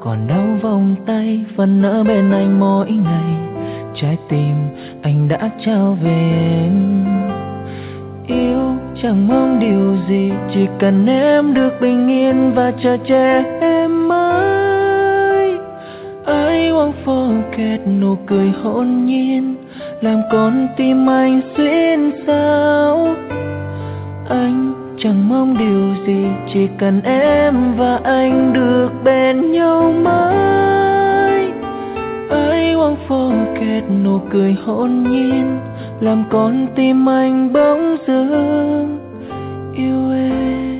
còn đâu vòng tay phần nỡ bên anh mỗi ngày. Trái tim anh đã trao về em. Yêu chẳng mong điều gì, chỉ cần em được bình yên và chờ che em mãi. I won't forget nụ cười hồn nhiên làm con tim anh xuyên xao. Anh chẳng mong điều gì, chỉ cần em và anh được bên nhau mãi. I won't forget nụ cười hồn nhiên làm con tim anh bỗng dưng yêu em.